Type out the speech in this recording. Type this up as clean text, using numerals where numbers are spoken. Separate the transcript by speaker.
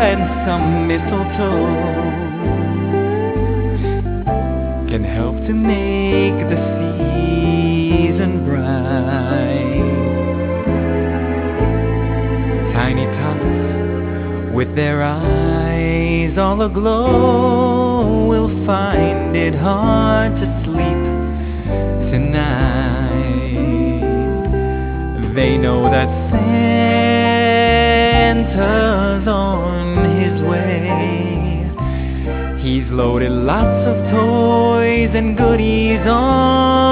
Speaker 1: and some mistletoe can help to make the season bright. Tiny tots with their eyes all aglow will find it hard to sleep tonight. They know that Santa's on his way. He's loaded lots of toys and goodies on